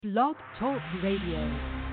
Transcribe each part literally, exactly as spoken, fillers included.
Blog Talk Radio.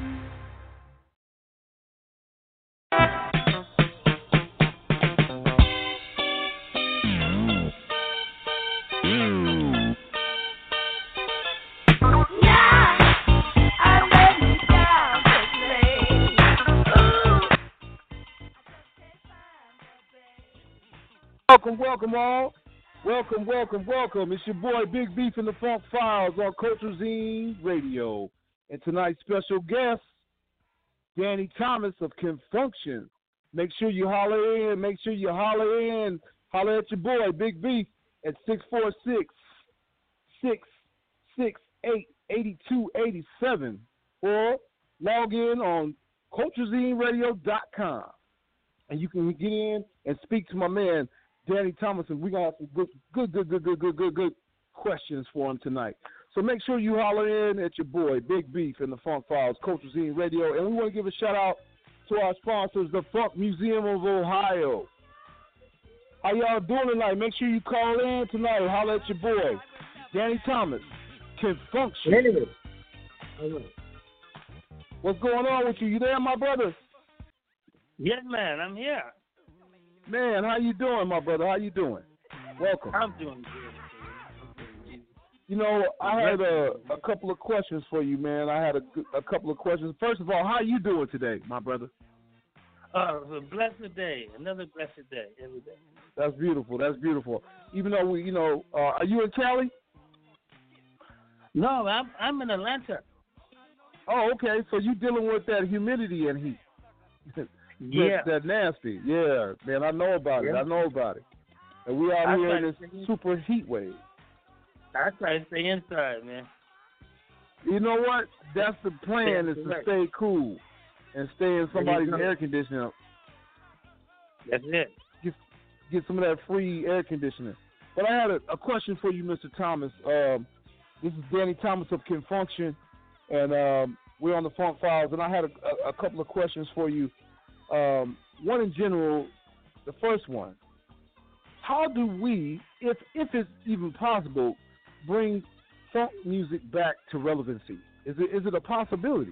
Welcome, welcome all. Welcome, welcome, welcome. It's your boy Big Beef in the Funk Files on Culture Zine Radio. And tonight's special guest, Danny Thomas of Confunction. Make sure you holler in. Make sure you holler in. Holler at your boy Big Beef at six four six, six six eight, eight two eight seven or log in on culture zine radio dot com. And you can get in and speak to my man, Danny Thomas, and we're going to have some good, good, good, good, good, good, good, good questions for him tonight. So make sure you holler in at your boy, Big Beef in the Funk Files, Culture Zine Radio. And we want to give a shout-out to our sponsors, the Funk Museum of Ohio. How y'all doing tonight? Make sure you call in tonight. Holler at your boy, Danny Thomas, Confunction. Anyway. What's going on with you? You there, my brother? Yes, man, I'm here. Man, how you doing, my brother? How you doing? Welcome. I'm doing good. You know, I had a, a couple of questions for you, man. I had a, a couple of questions. First of all, how you doing today, my brother? Uh, a blessed day. Another blessed day every day. That's beautiful. That's beautiful. Even though we, you know, uh, are you in Cali? No, I'm I'm in Atlanta. Oh, okay. So you dealing with that humidity and heat. Yeah. That, that nasty. Yeah, man, I know about yeah. it. I know about it. And we out I here in this stay, super heat wave. I try to stay inside, man. You know what? That's the plan, That's is to right. stay cool and stay in somebody's air conditioner. That's it. Get, get some of that free air conditioning. But I had a, a question for you, Mister Thomas. Um, this is Danny Thomas of Confunction, and um, we're on the Funk Files, and I had a, a, a couple of questions for you. Um, one in general, the first one. How do we, if if it's even possible, bring funk music back to relevancy? Is it is it a possibility?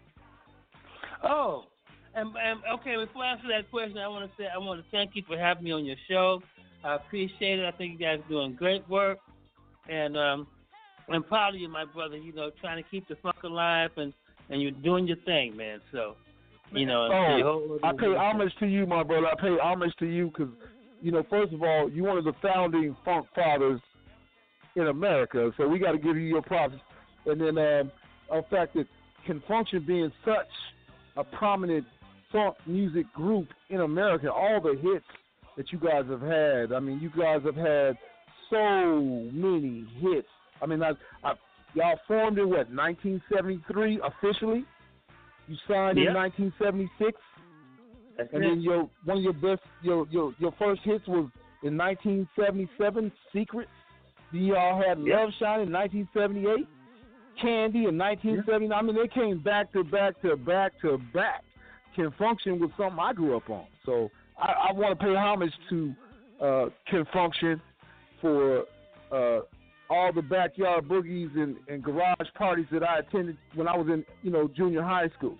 Oh, and, and okay. Before I answer that question, I want to say I want to thank you for having me on your show. I appreciate it. I think you guys are doing great work, and um, I'm proud of you, my brother. You know, trying to keep the funk alive, and, and you're doing your thing, man. So. You know, oh, I pay homage to you, my brother. I pay homage to you because, you know, first of all, you're one of the founding funk fathers in America, so we got to give you your props. And then, um, the fact that Confunction being such a prominent funk music group in America, all the hits that you guys have had. I mean, you guys have had so many hits. I mean, I, I, y'all formed in what, nineteen seventy-three officially? You signed yep. in nineteen seventy-six, That's and it. then your one of your best your your your first hits was in nineteen seventy-seven, Secret. Then y'all had yep. Love Shine in nineteen seventy-eight, Candy in nineteen seventy-nine. Yep. I mean, they came back to back to back to back. Confunction was something I grew up on, so I, I want to pay homage to uh, Confunction for uh, all the backyard boogies and, and garage parties that I attended when I was in, you know, junior high school.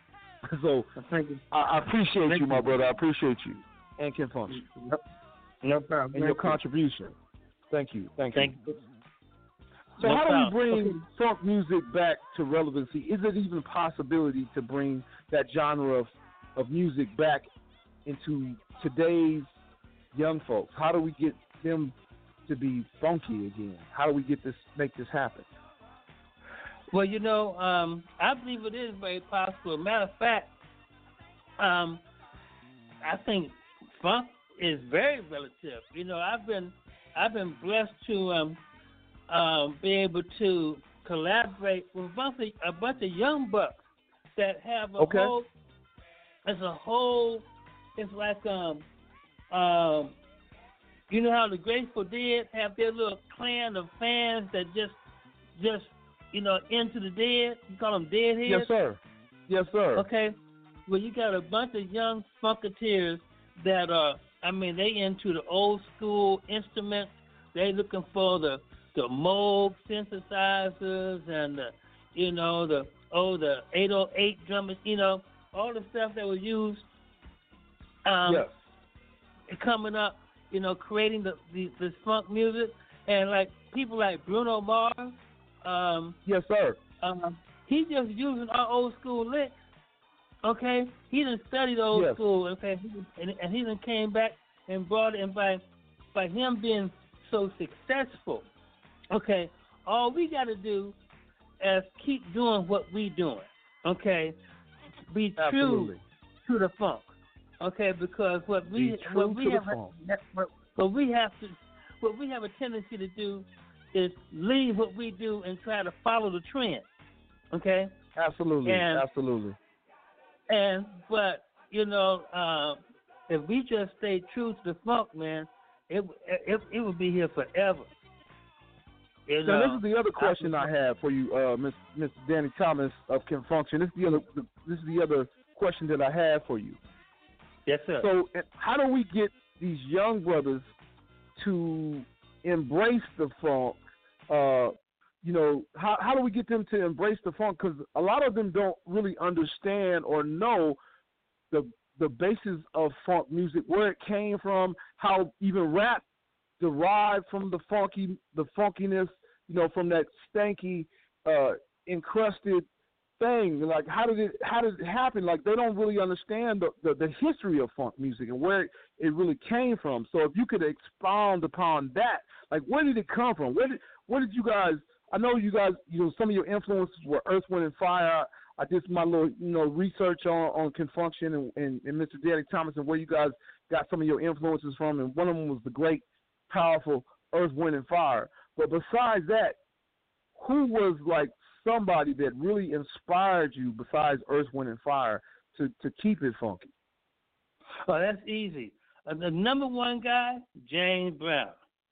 So Thank you. I, I appreciate Thank you, my you. brother. I appreciate you and Confunction. No, no problem. And your Thank you. contribution. Thank you. Thank, Thank you. you. So no how problem. do we bring okay. funk music back to relevancy? Is it even a possibility to bring that genre of, of music back into today's young folks? How do we get them to be funky again? How do we get this, make this happen? Well, you know, um, I believe it is very possible. Matter of fact, um, I think funk is very relative. You know, I've been I've been blessed to um, um, be able to collaborate with a bunch of, a bunch of young bucks that have a okay. whole. It's a whole. It's like um, um, you know how the Grateful Dead have their little clan of fans that just just. You know, into the dead. You call them deadheads? Yes, sir. Yes, sir. Okay. Well, you got a bunch of young funketeers that are, I mean, they into the old school instruments. They looking for the the Moog synthesizers and the you know, the oh the eight oh eight drummers, you know, all the stuff that was used. Um, yes. Coming up, you know, creating the, the this funk music, and like people like Bruno Mars. Um, yes, sir. Um, he just using our old school licks. Okay, he done studied old yes. school. Okay, and, and he done came back and brought it. And by by him being so successful, okay, all we got to do is keep doing what we doing. Okay, be Absolutely. true to the funk. Okay, because what we be true what we to have the funk. what, what we have to what we have a tendency to do is leave what we do and try to follow the trend. Okay. Absolutely. And, Absolutely. And but you know, uh, if we just stay true to the funk, man, it it it would be here forever. You so know, this is the other question I, I have for you, uh, Miss Miss Danny Thomas of Can Function. This is the other this is the other question that I have for you. Yes, sir. So how do we get these young brothers to embrace the funk? Uh, you know, how how do we get them to embrace the funk? Because a lot of them don't really understand or know the the basis of funk music, where it came from, how even rap derived from the funky, the funkiness, you know, from that stanky, uh, encrusted thing. Like, how did it, how did it happen? Like, they don't really understand the, the, the history of funk music and where it really came from. So if you could expound upon that, like, where did it come from? Where did, where did you guys, I know you guys, you know, some of your influences were Earth, Wind, and Fire. I did my little, you know, research on, on Can Function and, and, and Mister Danny Thomas and where you guys got some of your influences from, and one of them was the great, powerful Earth, Wind, and Fire. But besides that, who was like somebody that really inspired you besides Earth, Wind, and Fire to, to keep it funky? Oh, that's easy. Uh, the number one guy, James Brown.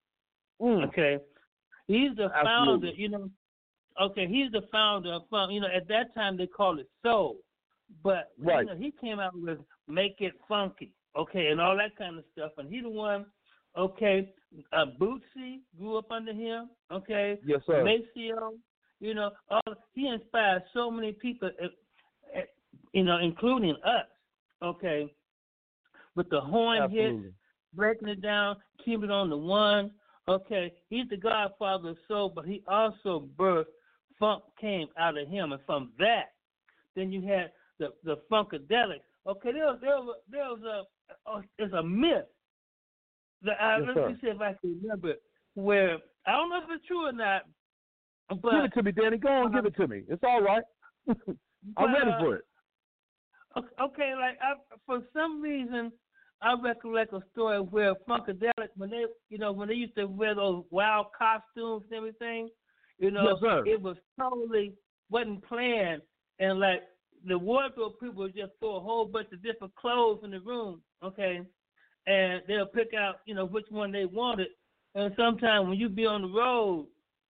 Mm. Okay. He's the Absolutely. founder, you know. Okay, he's the founder of funk. You know, at that time they called it soul. But, right. you know, he came out with Make It Funky, okay, and all that kind of stuff. And he the one, okay, uh, Bootsy grew up under him, okay. Yes, sir. Maceo, you know, all, he inspired so many people, uh, uh, you know, including us, okay, with the horn Absolutely. hits, breaking it down, keeping it on the one. Okay, he's the godfather of soul, but he also birthed funk came out of him, and from that, then you had the the funkadelic. Okay, there was there was there was a oh, it's a myth. The, uh, yes, let sir. me see if I can remember it, where I don't know if it's true or not. But give it to me, Danny. Go on, uh, give it to me. It's all right. I'm but, ready for it. Okay, like I, for some reason, I recollect a story where Funkadelic, when they, you know, when they used to wear those wild costumes and everything, you know, yes, sir. it was totally wasn't planned, and like the wardrobe people would just throw a whole bunch of different clothes in the room, okay, and they'll pick out, you know, which one they wanted, and sometimes when you be on the road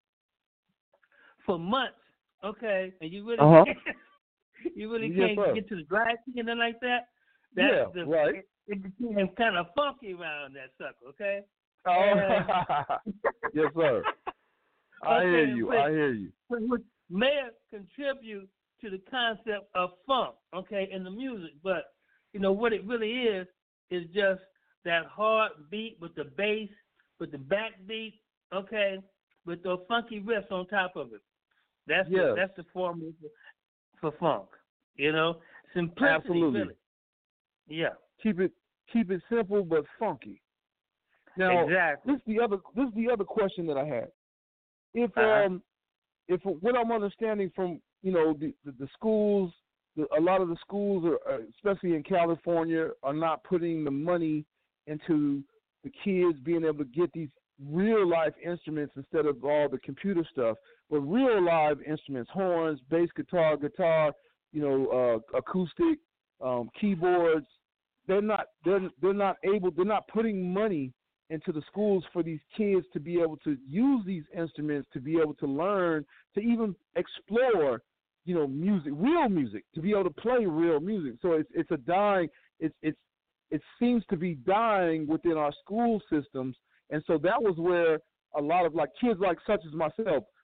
for months, okay, and you really, uh-huh. you really yes, can't sir. get to the dry cleaning like that. That, yeah, the, right. It, it became kind of funky around that sucker, okay? Oh, and, yes, sir. I okay, hear you. Which, I hear you. Which may contribute to the concept of funk, okay, in the music, but you know what it really is is just that hard beat with the bass, with the backbeat, okay, with those funky riffs on top of it. That's yes. the, that's the formula for, for funk. You know, simplicity. Absolutely. Really. Yeah. Keep it keep it simple but funky. Now, exactly. this is the other this is the other question that I had. If uh-huh. um if what I'm understanding from you know the the, the schools, the, a lot of the schools are, especially in California, are not putting the money into the kids being able to get these real life instruments instead of all the computer stuff, but real live instruments, horns, bass guitar, guitar, you know, uh, acoustic, um, keyboards. They're not they're they're not able they're not putting money into the schools for these kids to be able to use these instruments, to be able to learn, to even explore, you know, music, real music, to be able to play real music. So it's it's a dying it's it's it seems to be dying within our school systems. And so that was where a lot of like kids like such as myself,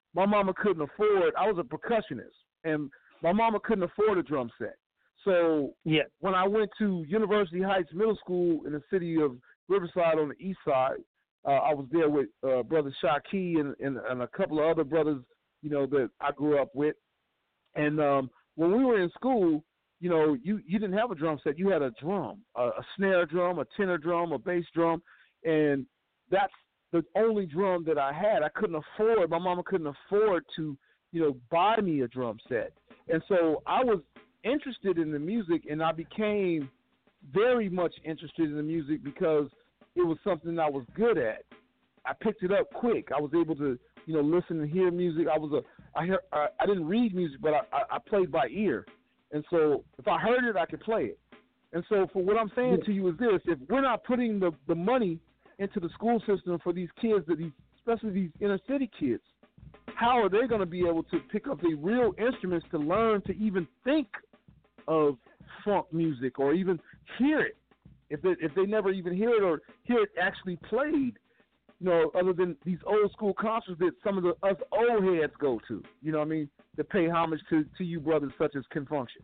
my mama couldn't afford. I was a percussionist, and my mama couldn't afford a drum set. So yeah. when I went to University Heights Middle School in the city of Riverside on the east side, uh, I was there with uh, brother Shaki and, and, and a couple of other brothers, you know, that I grew up with. And um, when we were in school, you know, you, you didn't have a drum set. You had a drum, a, a snare drum, a tenor drum, a bass drum, and that's the only drum that I had. I couldn't afford, my mama couldn't afford to, you know, buy me a drum set. And so I was interested in the music, and I became very much interested in the music because it was something I was good at. I picked it up quick. I was able to, you know, listen and hear music. I was a, I hear, I, I didn't read music, but I, I, I played by ear. And so if I heard it, I could play it. And so for what I'm saying to you is this: if we're not putting the, the money into the school system for these kids, that these, especially these inner city kids, how are they going to be able to pick up the real instruments to learn to even think of funk music or even hear it? If they, if they never even hear it or hear it actually played, you know, other than these old school concerts that some of the us old heads go to, you know what I mean, to pay homage to, to you brothers such as Ken Function.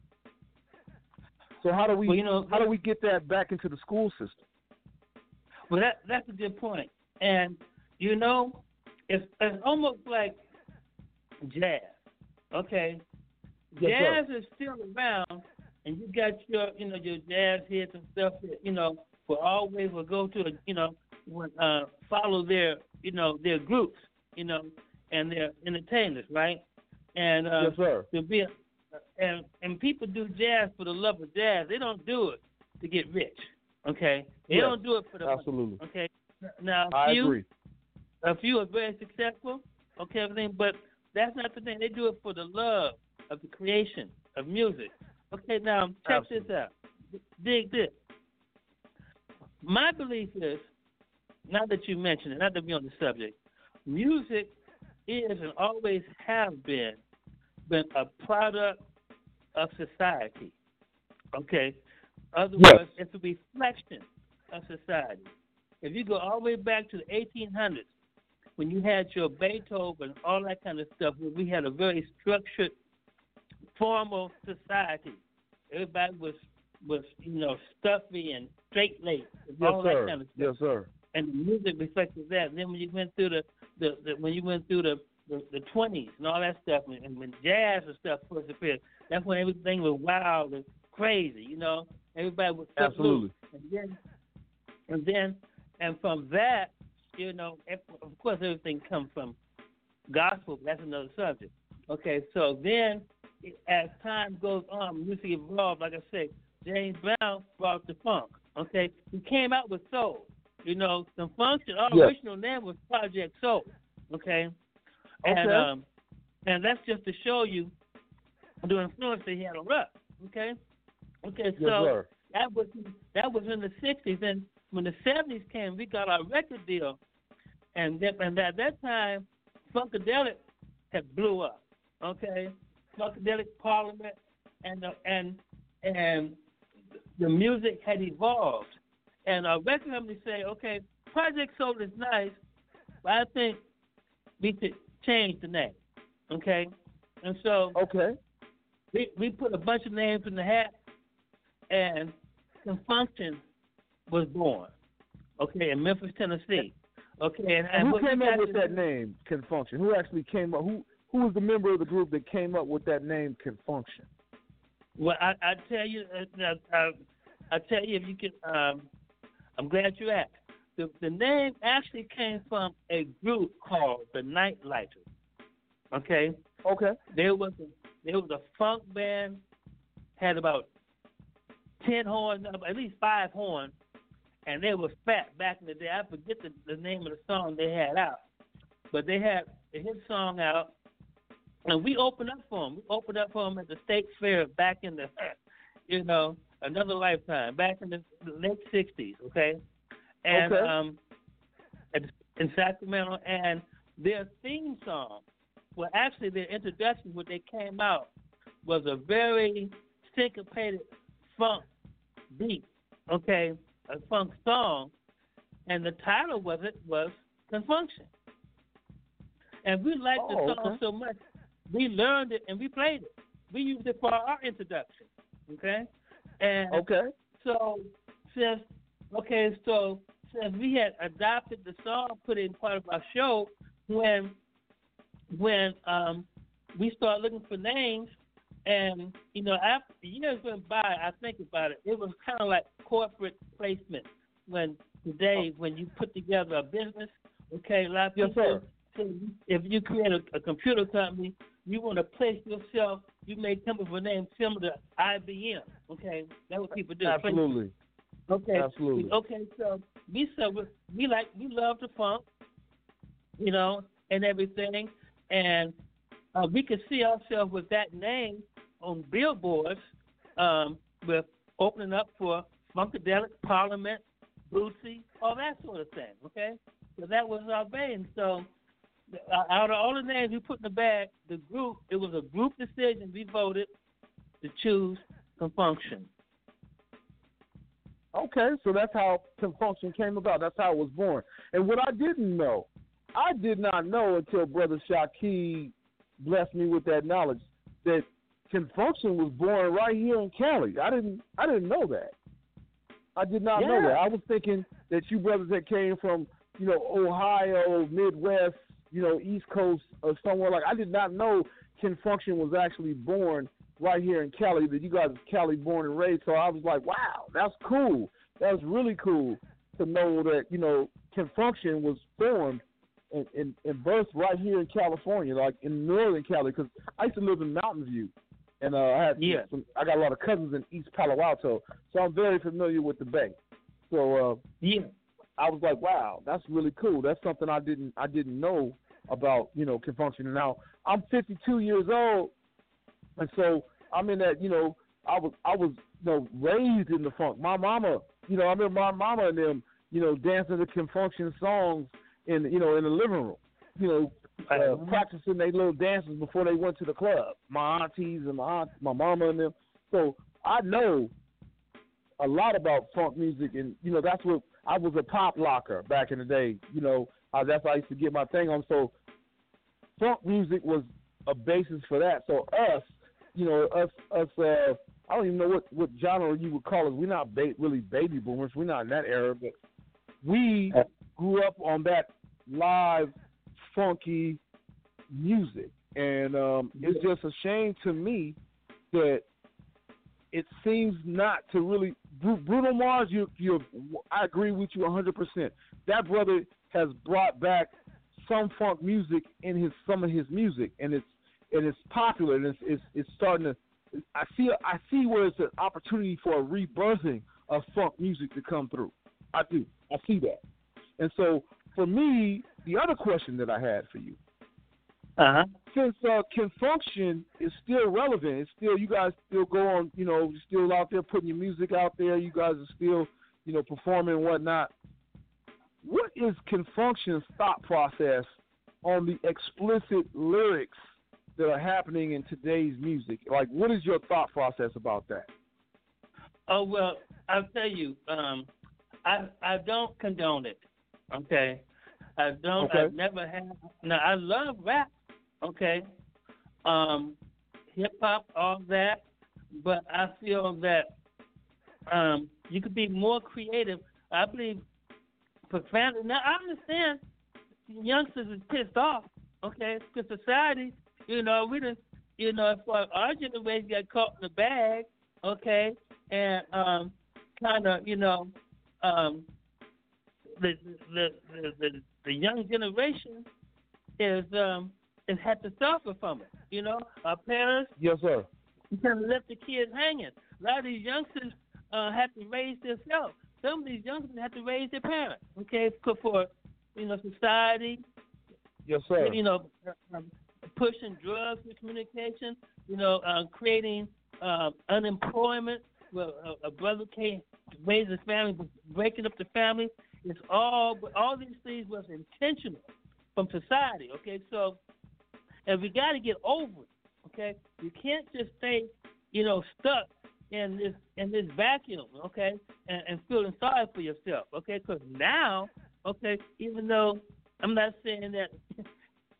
So how do we well, you know, how do we get that back into the school system? Well, that that's a good point. And you know, it's it's almost like jazz. Okay, Yes, jazz is still around, and you got your you know your jazz hits and stuff that you know will always will go to a, you know will, uh, follow their you know their groups you know and their entertainers, right? And uh, yes, sir. to be a, and and people do jazz for the love of jazz. They don't do it to get rich. Okay, they Yes, don't do it for the absolutely. money. Okay, now a I few, agree. a few are very successful. Okay, everything, but that's not the thing. They do it for the love of the creation of music. Okay, now check Absolutely. this out. Dig this. My belief is, now that you mentioned it, not to be on the subject, music is and always have been been a product of society. Okay? Other Yes. words, it's a reflection of society. If you go all the way back to the eighteen hundreds, when you had your Beethoven, all that kind of stuff, where we had a very structured, formal society. Everybody was, was you know, stuffy and straight-laced, Yes, all sir. that kind of stuff. Yes, sir. And the music reflected that. And then when you went through the, the, the when you went through the the, the twenties and all that stuff, and, and when jazz and stuff first appeared, that's when everything was wild and crazy, you know. Everybody was stuck Absolutely. loose. And then, and then, and from that, you know, of course, everything comes from gospel. That's another subject. Okay, so then, as time goes on, music evolved. Like I said, James Brown brought the funk. Okay, he came out with soul. You know, the function. Our Yes. original name was Project Soul. Okay, and Okay. um, and that's just to show you the influence that he had on us. Okay, okay, Yes, so sir. that was that was in the sixties, and when the seventies came, we got our record deal, and that, and at that time, Funkadelic had blew up. Okay, Funkadelic Parliament, and the, and and the music had evolved, and our record company say, okay, Project Soul is nice, but I think we should change the name. Okay, and so Okay. we we put a bunch of names in the hat, and Confunction was born. Okay, in Memphis, Tennessee. Okay, and, And and who what we came got up with is- that name, Can Function? Who actually came up? Who who was the member of the group that came up with that name, Can Function? Well, I, I tell you, uh, I, I tell you, if you can, um, I'm glad you asked. The, the name actually came from a group called the Nightlighters. Okay, Okay. there was a, there was a funk band, had about ten horns, at least five horns, and they was fat back in the day. I forget the, the name of the song they had out, but they had a hit song out, and we opened up for them. We opened up for them at the State Fair back in the, you know, another lifetime, back in the late sixties, okay? And Okay. um, at, in Sacramento, and their theme song, well, actually their introduction when they came out was a very syncopated funk beat, okay, a funk song, and the title was it was Confunction. And we liked the Oh, song okay. so much, we learned it and we played it. We used it for our introduction, okay? And Okay. so since, okay, so since we had adopted the song, put it in part of our show, when when um, we started looking for names, and, you know, after years went by, I think about it, it was kind of like corporate placement. When today, Oh. when you put together a business, okay, a lot of Yes, people, sir. say if you create a, a computer company, you want to place yourself, you may come up with a name similar to I B M, okay? That's what people do. Absolutely. Okay. Absolutely. Okay, so we so we, we like we love the funk, you know, and everything, and uh, we could see ourselves with that name on billboards, um, with opening up for Funkadelic, Parliament, Bootsy, all that sort of thing. Okay, so that was our vein. So uh, out of all the names we put in the bag, the group it was a group decision. We voted to choose Confunction. Okay, so that's how Confunction came about. That's how it was born. And what I didn't know, I did not know until Brother Shaki blessed me with that knowledge, that Confunction was born right here in Cali. I didn't I didn't know that. I did not Yeah. know that. I was thinking that you brothers that came from, you know, Ohio, Midwest, you know, East Coast, or somewhere like, I did not know Confunction was actually born right here in Cali, that you guys are Cali born and raised. So I was like, wow, that's cool. That was really cool to know that, you know, Confunction was formed and, and, and birthed right here in California, like in northern Cali, because I used to live in Mountain View. And uh, I had Yeah. some, I got a lot of cousins in East Palo Alto, so I'm very familiar with the Bay. So uh, Yeah. I was like, wow, that's really cool. That's something I didn't I didn't know about, you know, Confunction. And now I'm fifty-two years old, and so I'm in that, you know, I was I was you know raised in the funk. My mama, you know, I remember my mama and them, you know, dancing to Confunction songs in you know in the living room, you know, uh, practicing their little dances before they went to the club. My aunties and my aunt, my mama and them. So I know a lot about funk music, and you know that's what I was a pop locker back in the day. You know, uh, that's how I used to get my thing on. So funk music was a basis for that. So us, you know, us, us. Uh, I don't even know what, what genre you would call us. We're not ba- really baby boomers. We're not in that era, but we grew up on that live, funky music, and um, it's just a shame to me that it seems not to really. Bruno Mars, you, you, I agree with you one hundred percent. That brother has brought back some funk music in his some of his music, and it's and it's popular, and it's it's, it's starting to. I see I see where it's an opportunity for a rebirthing of funk music to come through. I do. I see that, and so for me, the other question that I had for you. Uh-huh. Since uh, Confunction is still relevant, it's still you guys still go on, you know, you're still out there putting your music out there. You guys are still, you know, performing and whatnot. What is Confunction's thought process on the explicit lyrics that are happening in today's music? Like, what is your thought process about that? Oh well, I'll tell you. Um, I I don't condone it. Okay, I don't. Okay. I've never had. Now I love rap. Okay, um, hip hop, all that, but I feel that um, you could be more creative. I believe profanity. Now I understand youngsters is pissed off. Okay, because society, you know, we done, you know, it's like our generation got caught in the bag. Okay, and um, kind of, you know, um, the, the the the the young generation is um. and had to suffer from it. You know, our parents Yes, sir. kind of left the kids hanging. A lot of these youngsters uh, have to raise themselves. Some of these youngsters have to raise their parents. Okay, for, for you know society. Yes, sir. You know, um, pushing drugs with communication. You know, uh, creating uh, unemployment. Well, a, a brother can't raise his family, breaking up the family. It's all, all these things was intentional from society. Okay, so. And we got to get over it, okay? You can't just stay, you know, stuck in this in this vacuum, okay, and, and feeling sorry for yourself, okay? Because now, okay, even though I'm not saying that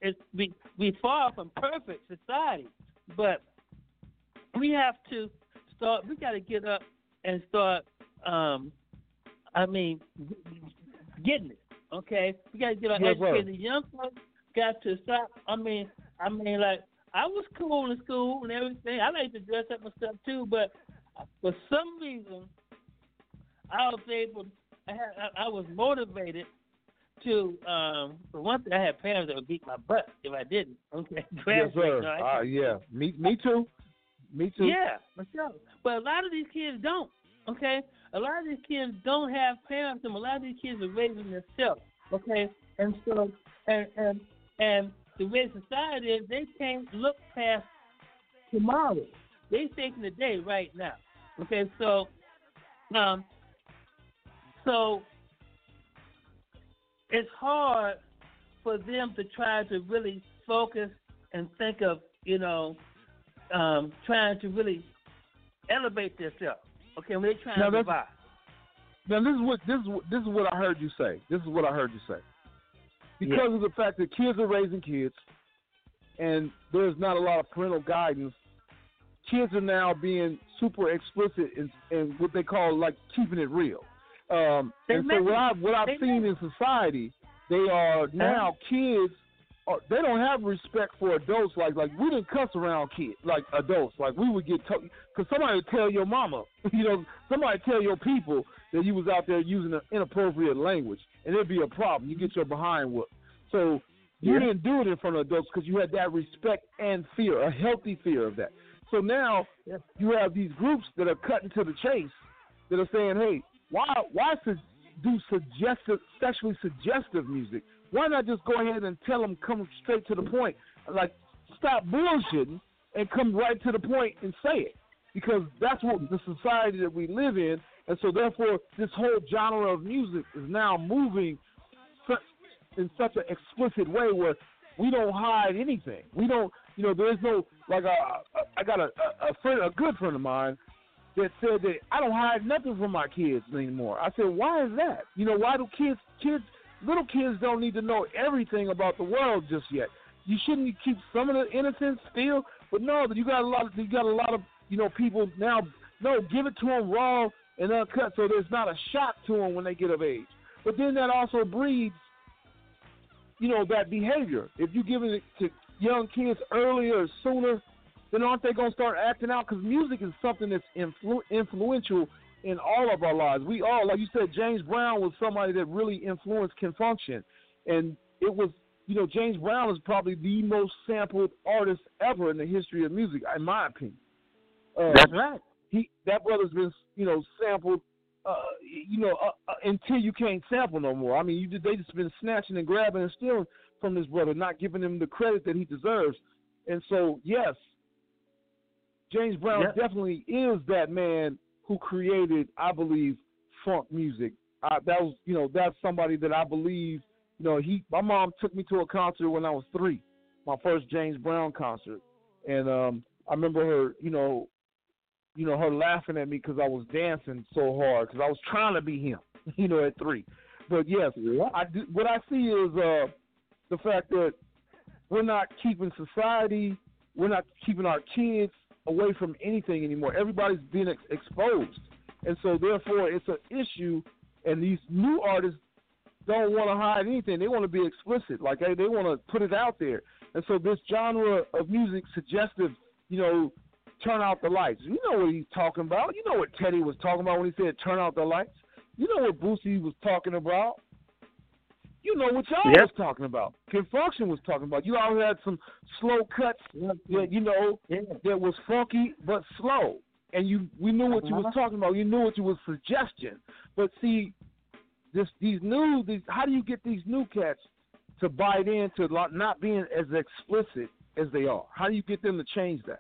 it's we we far from perfect society, but we have to start. We got to get up and start. Um, I mean, getting it. Okay, we got to get our Yes, educated. sir. The young folks got to stop. I mean, I mean, like I was cool in school and everything. I like to dress up and stuff too, but for some reason, I was able. I had. I, I was motivated to. Um, for one thing, I had parents that would beat my butt if I didn't. Okay, Yes, sir. no, I Uh, can't. yeah. Me, me too. Me too. Yeah, for sure. But a lot of these kids don't. Okay, a lot of these kids don't have parents, and a lot of these kids are raising themselves. Okay, and so and and and the way society is, they can't look past tomorrow. They taking the day right now. Okay, so um, so it's hard for them to try to really focus and think of, you know, um, trying to really elevate themselves. Okay, when they're trying Now to that's- survive. Now this is what this is what, this is what I heard you say. This is what I heard you say. Because Yeah. of the fact that kids are raising kids, and there's not a lot of parental guidance, kids are now being super explicit in, in what they call like keeping it real. Um, They and so make what it. I what I've They seen make in society, they are now kids. Are, they don't have respect for adults. Like like we didn't cuss around kids like adults. Like we would get because somebody would tell your mama, you know, somebody tell your people that you was out there using an inappropriate language, and it'd be a problem. You get your behind whooped. So you Yeah. didn't do it in front of adults because you had that respect and fear, a healthy fear of that. So now Yeah. you have these groups that are cutting to the chase, that are saying, "Hey, why why su- do suggestive, sexually suggestive music? Why not just go ahead and tell them come straight to the point? Like stop bullshitting and come right to the point and say it, because that's what the society that we live in." And so, therefore, this whole genre of music is now moving su- in such an explicit way where we don't hide anything. We don't, you know, there's no, like, uh, I got a, a friend, a good friend of mine that said that I don't hide nothing from my kids anymore. I said, why is that? You know, why do kids, kids, little kids don't need to know everything about the world just yet? You shouldn't keep some of the innocence still, but no, you got a lot of, you got a lot of, you know, people now, no, give it to them raw and uncut, so there's not a shock to them when they get of age. But then that also breeds, you know, that behavior. If you give it to young kids earlier or sooner, then aren't they going to start acting out? Because music is something that's influ- influential in all of our lives. We all, like you said, James Brown was somebody that really influenced Ken Function. And it was, you know, James Brown is probably the most sampled artist ever in the history of music, in my opinion. Uh, That's right. He, that brother's been, you know, sampled, uh, you know, uh, uh, until you can't sample no more. I mean, you they just been snatching and grabbing and stealing from this brother, not giving him the credit that he deserves. And so, yes, James Brown Yep. definitely is that man who created, I believe, funk music. I, that was, you know, that's somebody that I believe, you know, he. My mom took me to a concert when I was three, my first James Brown concert, and um, I remember her, you know. You know, her laughing at me because I was dancing so hard because I was trying to be him, you know, at three. But yes, I do, what I see is uh, the fact that we're not keeping society, we're not keeping our kids away from anything anymore. Everybody's being ex- exposed, and so therefore it's an issue. And these new artists don't want to hide anything; they want to be explicit, like they, they want to put it out there. And so this genre of music, suggestive, you know. Turn out the lights. You know what he's talking about. You know what Teddy was talking about when he said turn out the lights. You know what Boosie was talking about. You know what y'all Yep. was talking about. Ken Function was talking about. You all had some slow cuts that, you know, Yeah. that was funky but slow. And you we knew what you was Uh-huh. talking about. You knew what you was suggesting. But see, this these new, these, how do you get these new cats to bite into not being as explicit as they are? How do you get them to change that?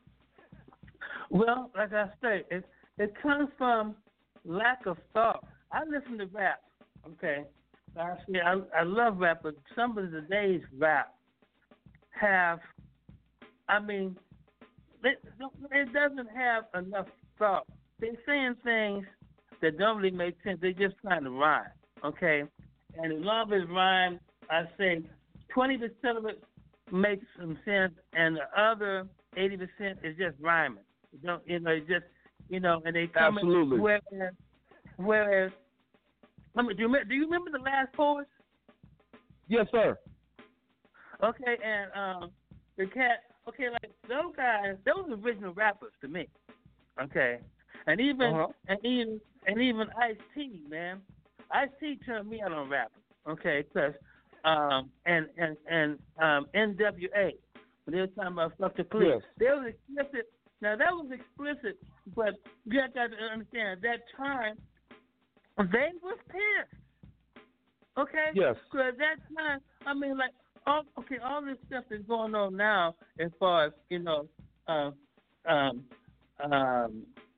Well, like I say, it it comes from lack of thought. I listen to rap, okay. I see, I, I love rap, but some of today's rap have, I mean, it, it doesn't have enough thought. They're saying things that don't really make sense. They're just trying to rhyme, okay. And as long as it rhymes, I say twenty percent of it makes some sense, and the other eighty percent is just rhyming. You don't, you know, it's just, you know, and they come Absolutely. in, whereas, whereas, I mean, do you, remember, do you remember the last poets? Yes, sir. Okay, and um, the cat, okay, like those guys, those original rappers to me. Okay, and even Uh-huh. and even and even Ice-T, man, Ice-T turned me out on rapping. Okay, because um and and and um N W A when they were talking about fuck the police, Yes. they was explicit. Now that was explicit, but you have to understand at that time they was pissed. Okay. Yes. So at that time, I mean, like, all okay, all this stuff that's going on now, as far as you know, um, um, um,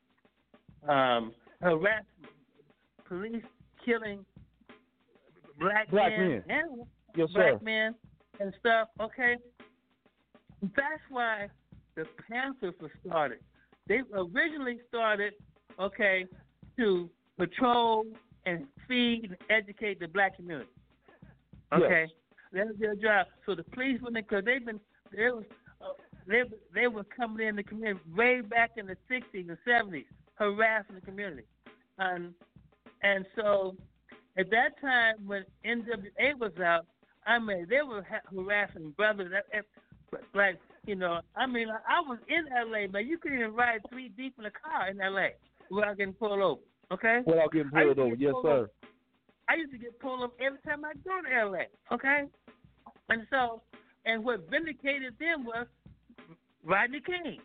um, harassment, police killing black, Black men, men. and Yes, black sir. men and stuff. Okay, that's why the Panthers were started. They originally started, okay, to patrol and feed and educate the black community. Okay, Yes. that was their job. So the police, when they, because they've been, they was, uh, they they were coming in the community way back in the sixties and seventies, harassing the community, and and so at that time when N W A was out, I mean they were ha- harassing brothers, that, that, like you know, I mean I was in L A, but you couldn't even ride three deep in a car in L A without getting pulled over. Okay, Without getting I used pulled to over. get Yes, pulled sir. over. I used to get pulled up every time I go to L A, okay? And so, and what vindicated them was Rodney King.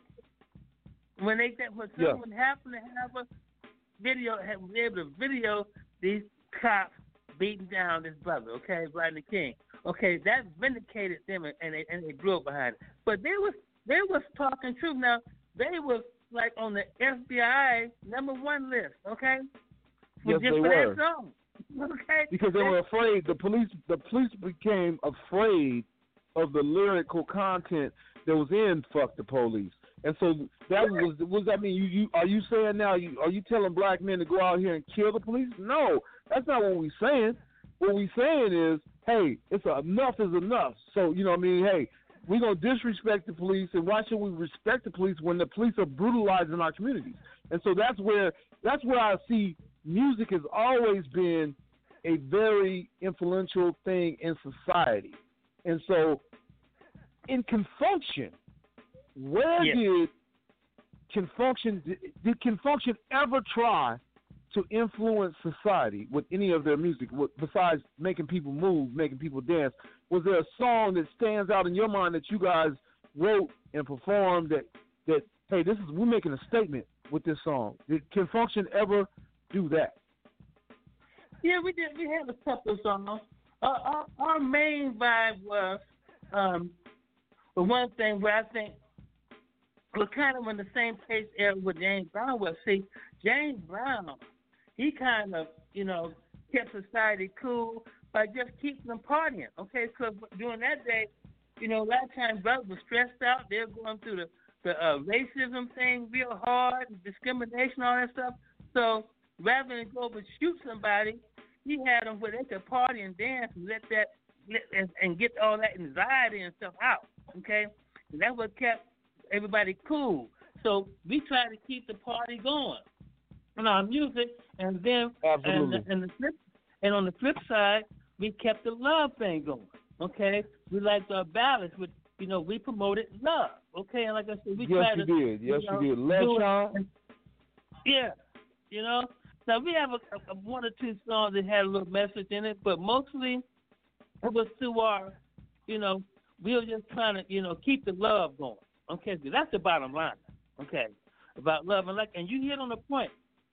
When they when Yeah. someone happened to have a video, have was able to video these cops beating down this brother, okay, Rodney King. Okay, that vindicated them, and they and they blew up behind it. But they was they was talking truth. Now they was like on the F B I number one list, okay? For Yes, just they for were. that song. Okay. Because they were afraid. The police, the police became afraid of the lyrical content that was in "Fuck the Police," and so that was. What does that mean? You, you are you saying now? You, are you telling black men to go out here and kill the police? No, that's not what we're saying. What we're saying is, hey, it's a, enough is enough. So you know, what I mean, hey, we're gonna disrespect the police, and why should we respect the police when the police are brutalizing our communities? And so that's where that's where I see music has always been a very influential thing in society. And so in Confunction, where Yeah. did Confunction did Confunction ever try to influence society with any of their music besides making people move, making people dance? Was there a song that stands out in your mind that you guys wrote and performed that that hey, this is we're making a statement with this song? Did Confunction ever do that? Yeah, we did. We had a couple of songs. Uh, our, our main vibe was um, the one thing where I think we're kind of in the same place area with James Brown was. See, James Brown, he kind of, you know, kept society cool by just keeping them partying. Okay, because during that day, you know, a lot of times brothers were stressed out. They were going through the the uh, racism thing real hard, discrimination, all that stuff. So rather than go over and shoot somebody, he had them where they could party and dance and let that let, and, and get all that anxiety and stuff out. Okay, and that's what kept everybody cool. So we tried to keep the party going on our music, and then Absolutely. and, and the flip and on the flip side, we kept the love thing going. Okay, we liked our ballads, which you know we promoted love. Okay, and like I said, we yes, tried you to did. Yes, you, know, you did. Let do it. Shine. Yeah, you know. Now we have a, a one or two songs that had a little message in it, but mostly it was through our, you know, we were just trying to, you know, keep the love going. Okay, so that's the bottom line. Okay, about love and like, and you hit on the point.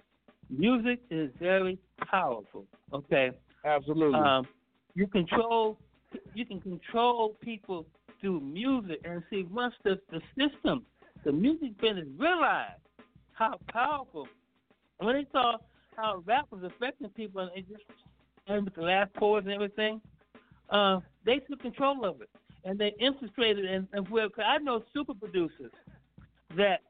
Music is very powerful. Okay, Absolutely. um, you control, you can control people through music, and see once the the system, the music business realized how powerful. When they saw how rap was affecting people, and it just and with the last chords and everything, uh, they took control of it, and they infiltrated. And, and where cause I know super producers that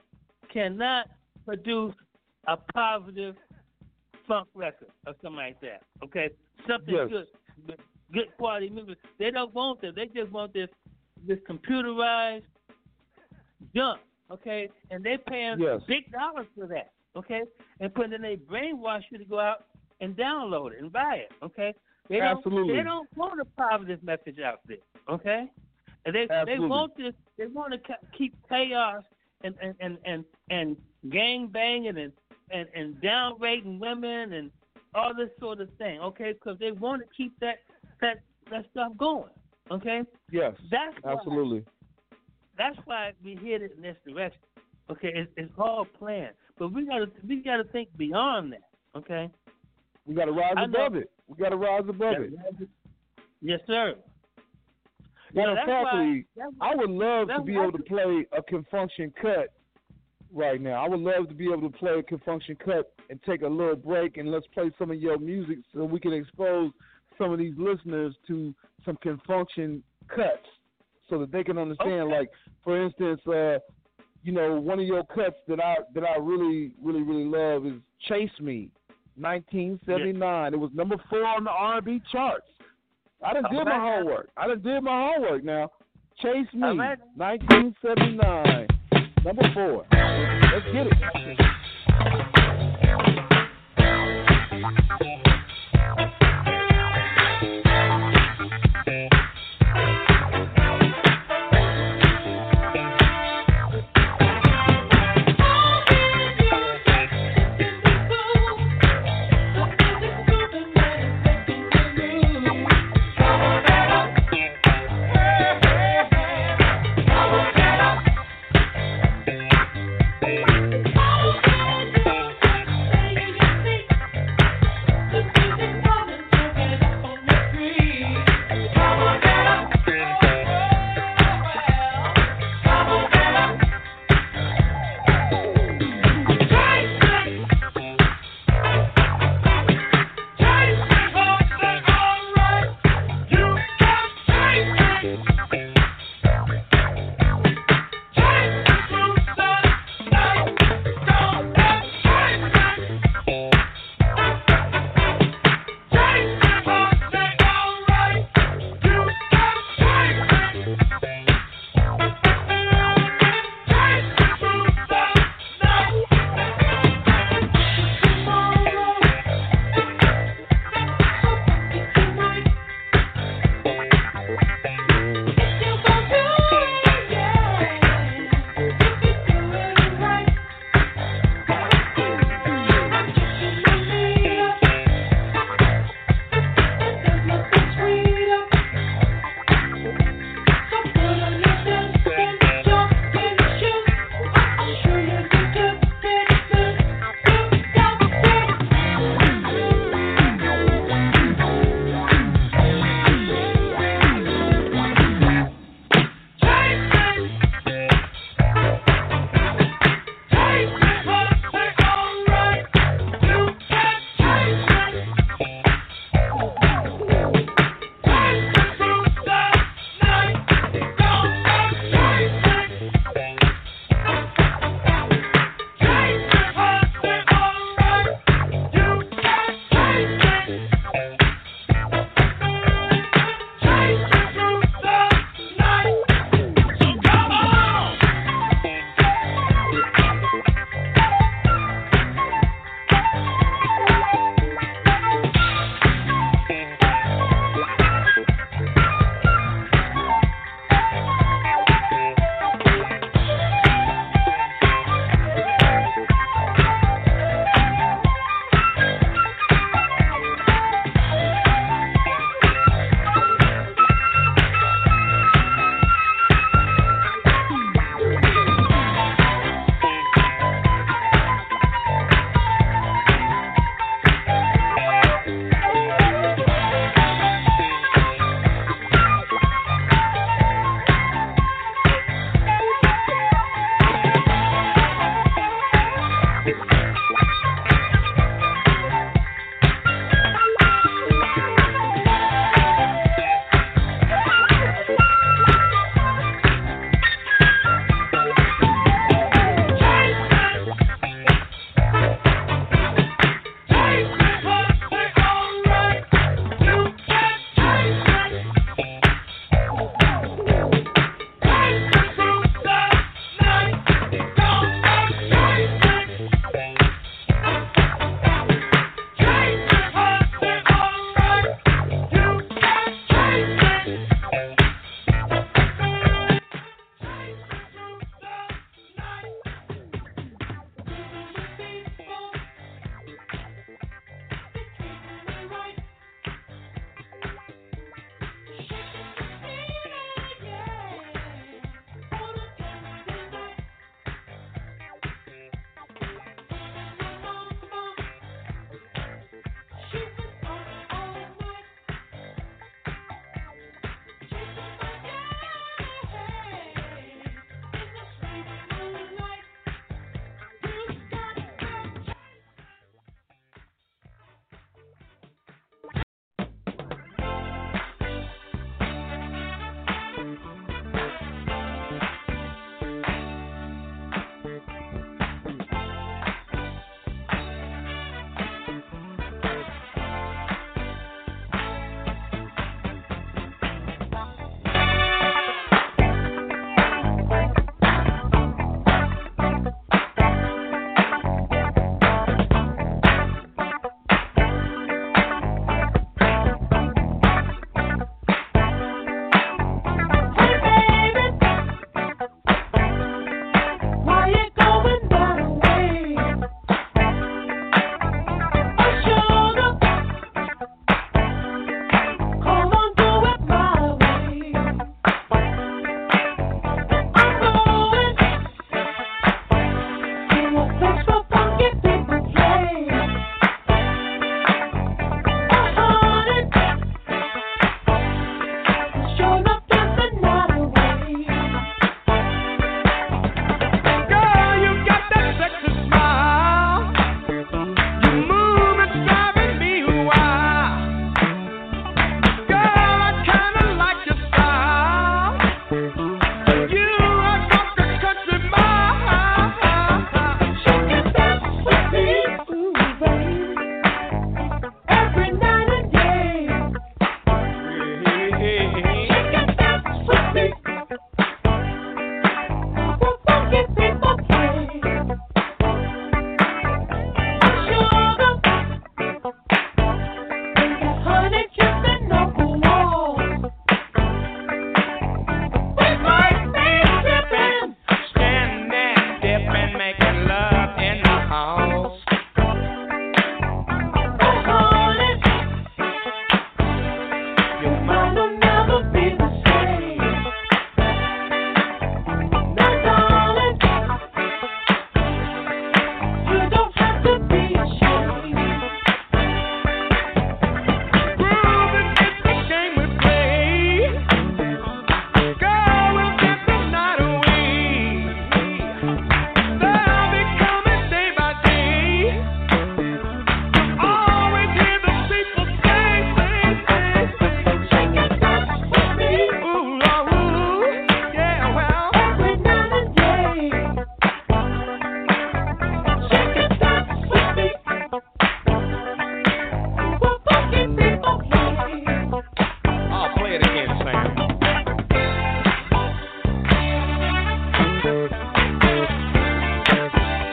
cannot produce a positive funk record or something like that. Okay, something Yes. good, good quality music. They don't want that. They just want this this computerized junk, okay? And they paying yes. big dollars for that, okay? And putting in they brainwash you to go out and download it and buy it, okay? They don't, Absolutely. They don't want a positive message out there, okay? And they Absolutely. they want this. They want to keep chaos and and and and, and gang banging and, and and down rating women and all this sort of thing, okay? Because they want to keep that that that stuff going, okay? Yes. That's why, absolutely. That's why we hit it in this direction, okay? It's, it's all planned, but we gotta we gotta think beyond that, okay? We gotta rise I above know. it. We gotta rise above it. Yes, sir. Matter of that's factly, why, that's, I would love to that's be why- able to play a Confunction cut right now. I would love to be able to play a Confunction cut and take a little break and let's play some of your music so we can expose some of these listeners to some Confunction cuts so that they can understand. Okay. Like, for instance, uh, you know, one of your cuts that I that I really, really, really love is Chase Me, nineteen seventy-nine. Yes. It was number four on the R and B charts. I done did my homework. I done did my homework now. Chase Me, nineteen seventy-nine, number four. Let's get it.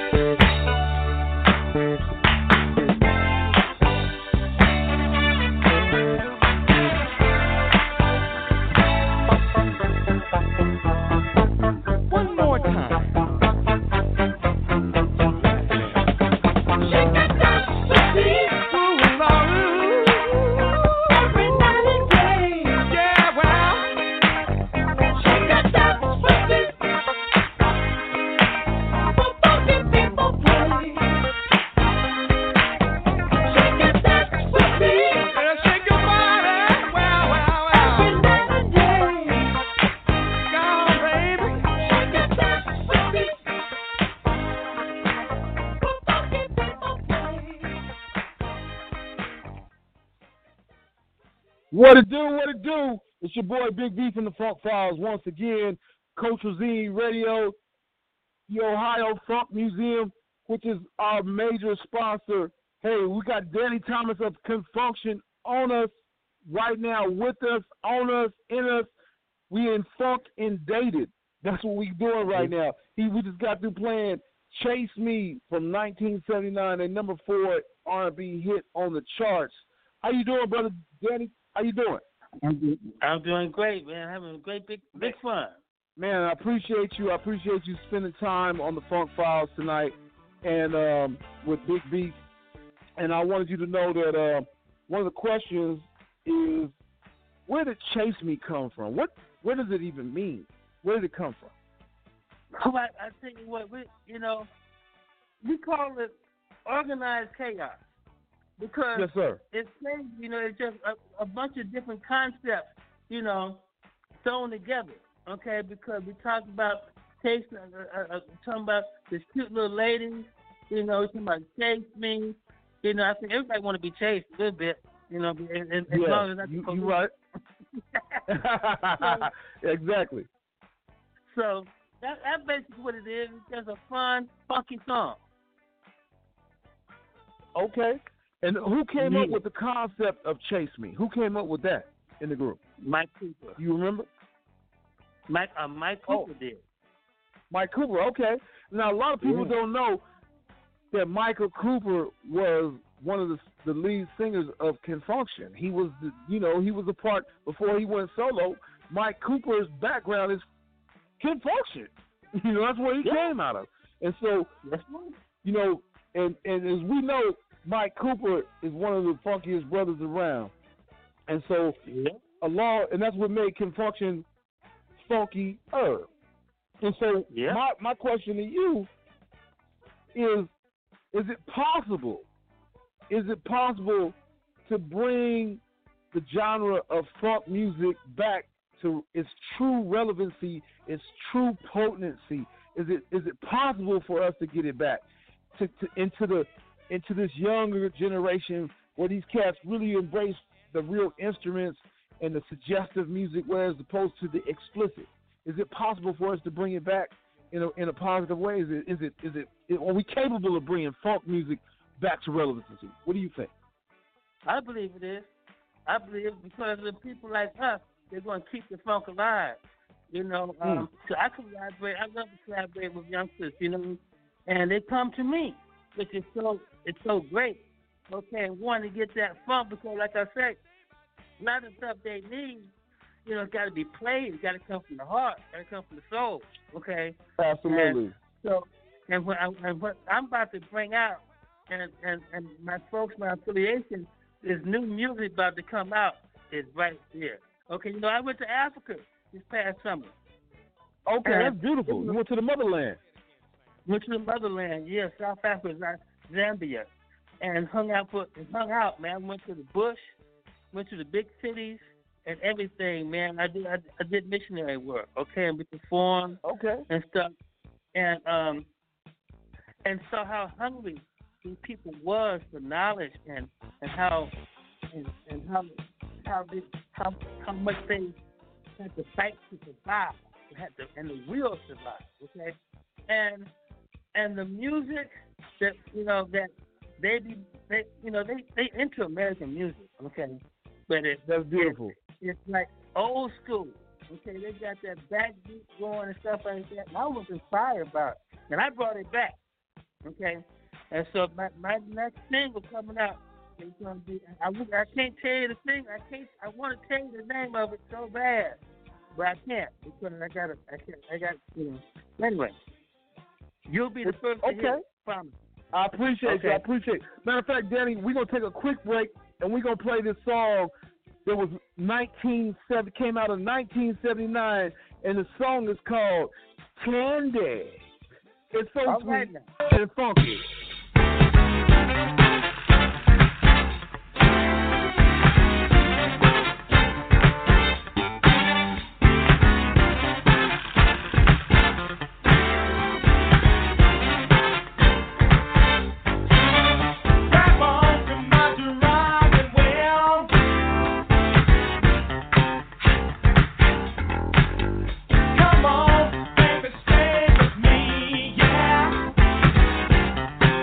What it do, what it do? It's your boy Big B from the Funk Files once again. Cultural Zine Radio, the Ohio Funk Museum, which is our major sponsor. Hey, we got Danny Thomas of Confunction on us right now, with us, on us, in us. We in Funk Indicted. That's what we doing right now. He we just got through playing Chase Me from nineteen seventy-nine, a number four R and B hit on the charts. How you doing, brother Danny? How you doing? I'm, I'm doing great, man. Having a great big big fun. Man, I appreciate you. I appreciate you spending time on the Funk Files tonight and um, with Big B. And I wanted you to know that uh, one of the questions is, where did Chase Me come from? What Where does it even mean? Where did it come from? Well, I, I tell you what, we, you know, we call it organized chaos. Because yes, sir. It's crazy, you know, it's just a, a bunch of different concepts, you know, thrown together, okay? Because we talk about chase, uh, uh, talking about this cute little lady, you know, talking about chase me, you know. I think everybody want to be chased a little bit, you know, as, as yeah, long as I you, can. You right. so, exactly. So that, that's basically what it is. It's just a fun, funky song. Okay. And who came yeah. up with the concept of Chase Me? Who came up with that in the group? Mike Cooper. You remember? Mike uh, Mike Cooper oh. did. Mike Cooper, okay. Now, a lot of people yeah. don't know that Michael Cooper was one of the, the lead singers of Confunction. He was, the, you know, he was a part, before he went solo, Mike Cooper's background is Confunction. You know, that's where he yeah. came out of. And so, that's right. you know, and, and as we know, Mike Cooper is one of the funkiest brothers around. And so, yeah. along, and that's what made Confunction funky herb. And so, yeah. my, my question to you is, is it possible, is it possible to bring the genre of funk music back to its true relevancy, its true potency? Is it is it possible for us to get it back to, to into the into this younger generation where these cats really embrace the real instruments and the suggestive music, whereas opposed to the explicit? Is it possible for us to bring it back in a in a positive way? Is it is it is it are we capable of bringing funk music back to relevancy? What do you think? I believe it is. I believe because of people like us, they're going to keep the funk alive. You know, um, mm. so I collaborate. I love to collaborate with youngsters. You know, and they come to me, which is so it's so great. Okay, and want to get that funk because, like I said, a lot of stuff they need, you know, it's got to be played. It's got to come from the heart. It's got to come from the soul. Okay. Absolutely. And so, and what, I, and what I'm about to bring out, and, and, and my folks, my affiliation, this new music about to come out is right there. Okay, you know, I went to Africa this past summer. Okay, and that's beautiful. You went to the motherland. Went to the motherland, yeah, South Africa, Zambia, and hung out for and hung out, man. Went to the bush, went to the big cities and everything, man. I did I, I did missionary work, okay, and we performed, okay, and stuff, and um, and saw how hungry these people was for knowledge and and how and, and how how they, how how much they had to fight to survive, had to, and the will survive, okay, and and the music that you know that they be they you know they they into American music, okay, but it that's beautiful. It, it's like old school, okay. They got that backbeat going and stuff like that. And I was inspired by it, and I brought it back. Okay, and so my, my next single coming out is gonna be. I, I can't tell you the thing. I can't. I want to tell you the name of it so bad, but I can't because I got it. I can't. I got you know. Anyway, you'll be the first to okay. hear it. Promise. I appreciate Okay. you. I appreciate it. Matter of fact, Danny, we're gonna take a quick break and we're gonna play this song that was nineteen seventy came out in nineteen seventy-nine, and the song is called Candy. It's so All sweet right now. and funky. Come on, baby, stay with me, yeah.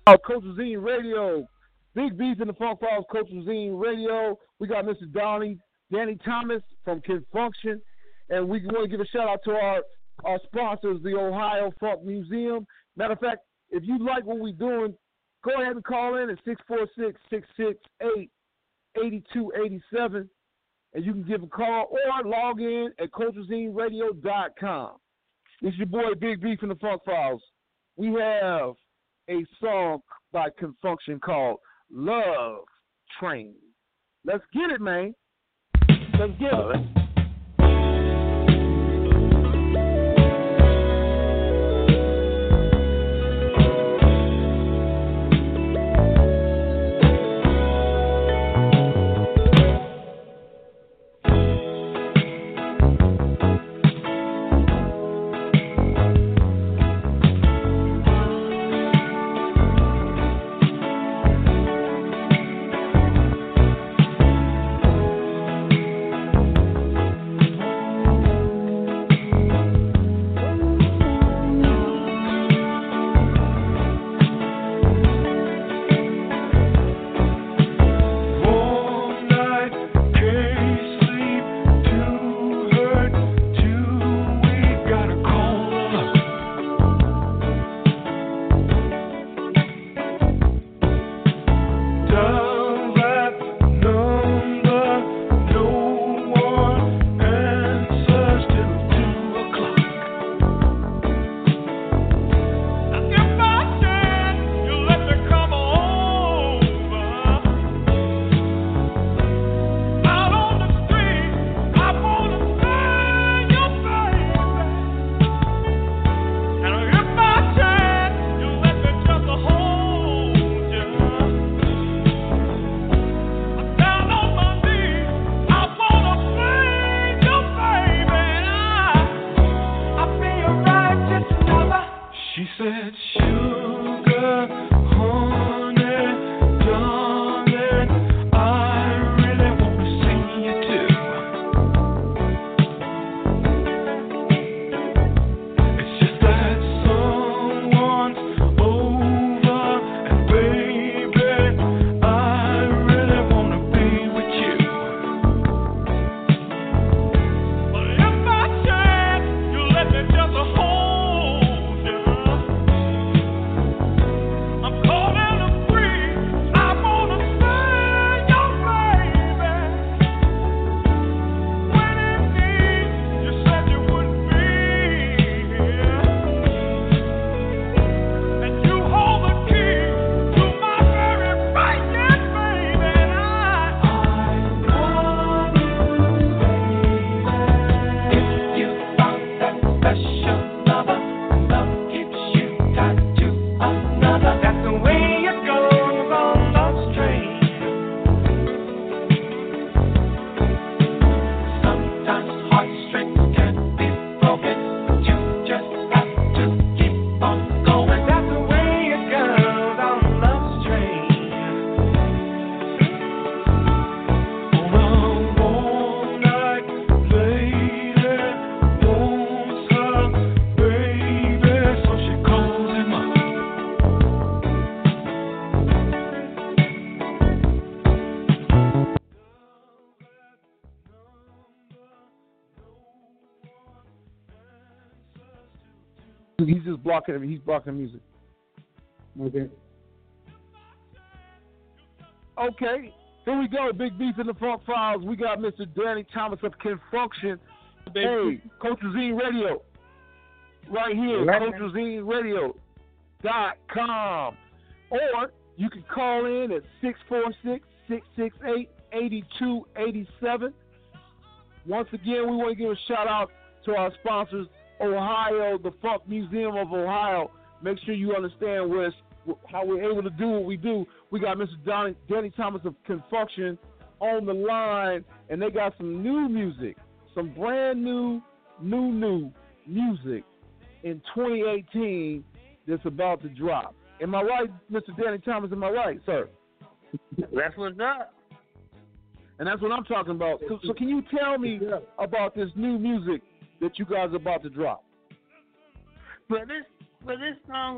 Uh, Coach Zine Radio, Big Beef in the Funk Files, Coach Zine Radio. We got Mister Donnie, Danny Thomas from Confunction, and we want to give a shout out to our, our sponsors, the Ohio Funk Museum. Matter of fact, if you like what we're doing, go ahead and call in at six four six, six six eight, eight two eight seven, and you can give a call or log in at culture zine radio dot com. This is your boy Big Beef in the Funk Files. We have a song by Confunction called Love Train. Let's get it, man. Let's get it. He's just blocking him. He's blocking music. Okay. Okay. Here we go. Big Beef in the Funk Files. We got Mister Danny Thomas of Confunction. Hey, Culture Zine Radio. Right here, culture zine radio dot com. Or you can call in at six four six, six six eight, eight two eight seven. Once again, we want to give a shout out to our sponsors, Ohio, the Funk Museum of Ohio. Make sure you understand where it's, how we're able to do what we do. We got Mister Donnie, Danny Thomas of Confunction on the line, and they got some new music, some brand new, new, new music in twenty eighteen that's about to drop. Am I right, Mister Danny Thomas? Am I right, sir? That's what's up. And that's what I'm talking about. So, so can you tell me about this new music that you guys are about to drop? Well, this well, this song is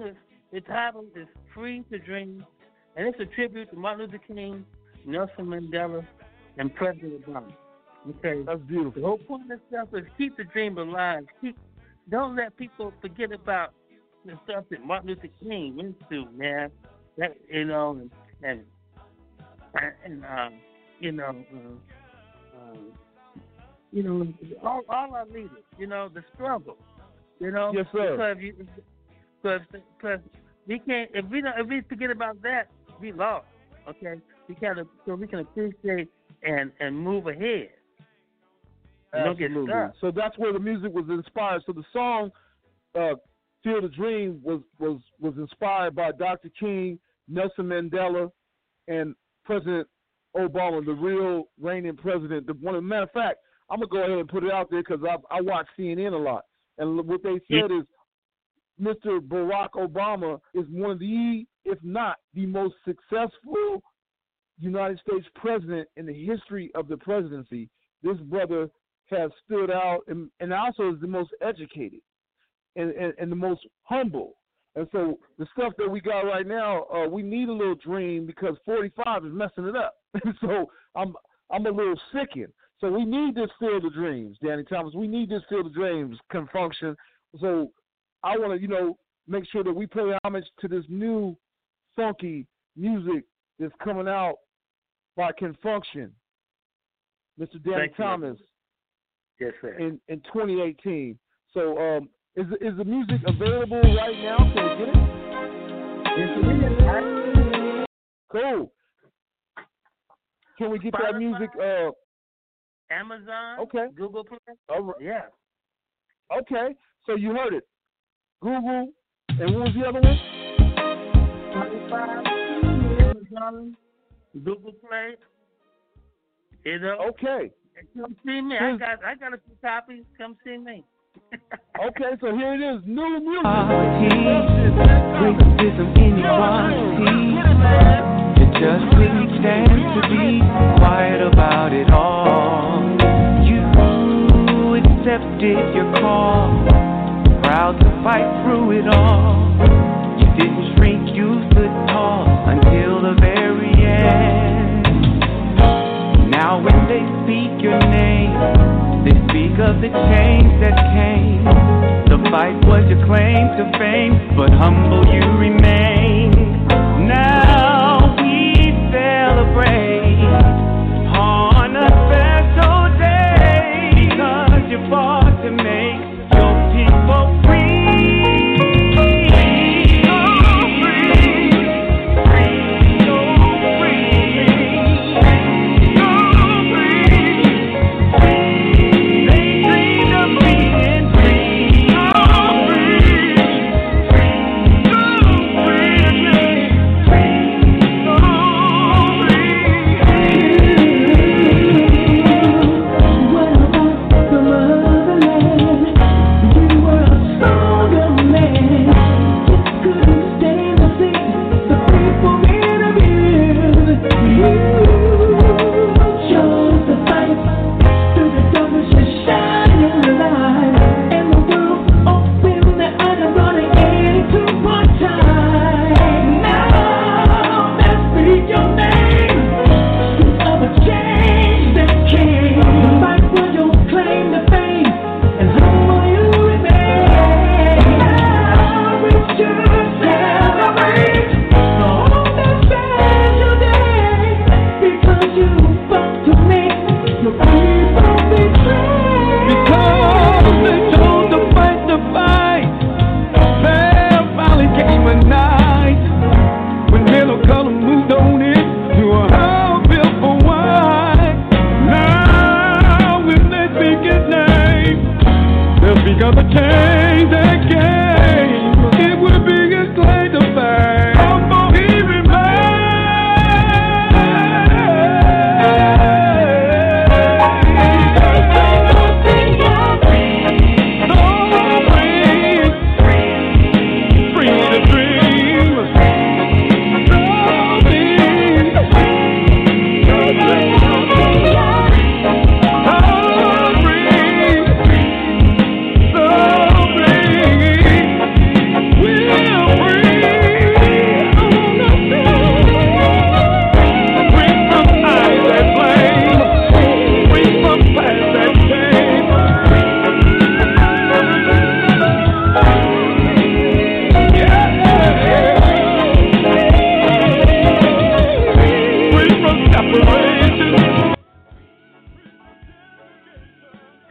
The title is Free to Dream, and it's a tribute to Martin Luther King, Nelson Mandela, and President Obama. Okay, that's beautiful. The whole point of stuff is keep the dream alive. Keep, don't let people forget about the stuff that Martin Luther King went through, man. That you know, and and, and um, you know, uh, um, you know, all, all our leaders. You know, the struggle. You know, yes, sir. Because you, because, because we can't if we don't if we forget about that, we lost. Okay, we gotta so we can appreciate and and move ahead. Absolutely. So that's where the music was inspired. So the song uh, "Feel the Dream" was, was, was inspired by Doctor King, Nelson Mandela, and President Obama, the real reigning president. The one, matter of fact, I'm gonna go ahead and put it out there because I, I watch C N N a lot, and what they said is Mister Barack Obama is one of the, if not the most successful United States president in the history of the presidency. This brother has stood out and, and also is the most educated and, and, and the most humble. And so the stuff that we got right now, uh, we need a little dream because forty-five is messing it up. So I'm I'm a little sickened. So we need this Field of Dreams, Danny Thomas. We need this Field of Dreams can function. So I want to, you know, make sure that we pay homage to this new funky music that's coming out by Can Function, Mister Danny Thank Thomas. You. Yes, sir. In, in twenty eighteen. So um, is is the music available right now? Can we get it? Yes, it is. Cool. Can we get Spotify, that music? Uh, Amazon. Okay. Google Play. All right. Yeah. Okay. So you heard it. Google. And what was the other one? Spotify, Amazon, Google Play. You know? Okay. Come see me. I got I got a few copies. Come see me. Okay, so here it is. New music. Racism, inequality. It just really stands to be quiet about it all. You accepted your call, proud to fight through it all. You didn't shrink, you stood tall until the very end. Now when they speak your name, they speak of the change that came. The fight was your claim to fame, but humble you remain. Now we celebrate on a special day, because you fought to make your people free.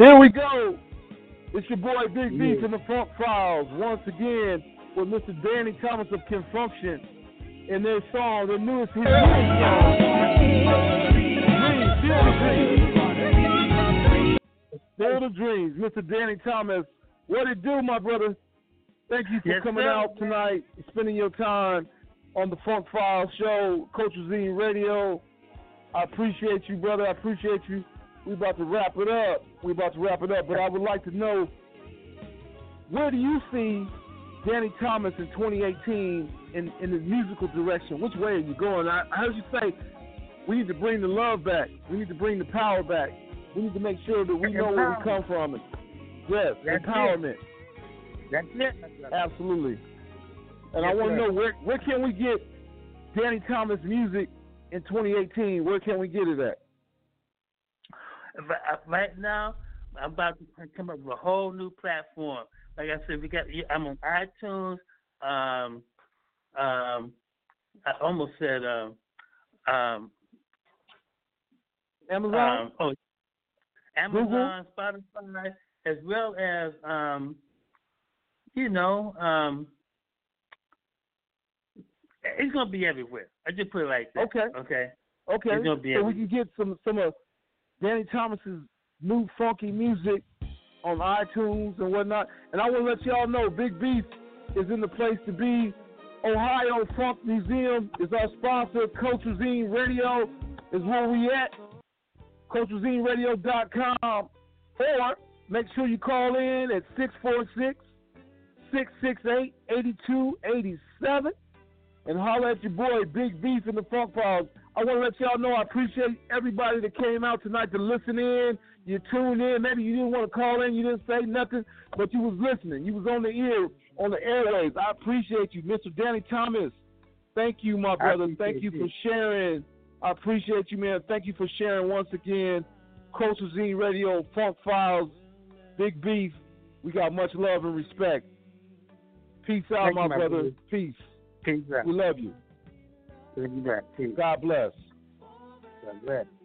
Here we go. It's your boy Big Yeah. Beef in the Funk Files once again with Mister Danny Thomas of Confunction and their song, their newest hit, Dreams, Feel the Dreams. Mister Danny Thomas, what it do, my brother? Thank you for Yes, coming sir. out tonight, spending your time on the Funk Files show, Culture Zine Radio. I appreciate you, brother. I appreciate you. We about to wrap it up. We about to wrap it up, but I would like to know, where do you see Danny Thomas in twenty eighteen in, in the musical direction? Which way are you going? I, I heard you say we need to bring the love back. We need to bring the power back. We need to make sure that we know where we come from. Yes, That's empowerment. It. That's it. Absolutely. And Yes, I want to sir. know, where where can we get Danny Thomas music in twenty eighteen? Where can we get it at? But, uh, Right now, I'm about to come up with a whole new platform. Like I said, we got. I'm on iTunes. Um, um, I almost said um, um, Amazon? um, oh, Amazon, Spotify, as well as um, you know, um, it's gonna be everywhere. I just put it like that. Okay. Okay. Okay, It's gonna be so we every- can get some some of Danny Thomas's new funky music on iTunes and whatnot. And I want to let y'all know, Big Beef is in the place to be. Ohio Funk Museum is our sponsor. Culture Zine Radio is where we at. culture zine radio dot com. Or make sure you call in at six four six, six six eight, eight two eight seven and holler at your boy Big Beef in the Funk Files. I want to let y'all know I appreciate everybody that came out tonight to listen in. You tuned in. Maybe you didn't want to call in. You didn't say nothing, but you was listening. You was on the ear, on the airwaves. I appreciate you. Mister Danny Thomas, thank you, my brother. Thank you for sharing. I appreciate you, man. Thank you for sharing once again. Culture Zine Radio, Funk Files, Big Beef. We got much love and respect. Peace out, Thank my you, my brother. brother. Peace. Peace out. We love you. Peace out. Peace. God bless. God bless.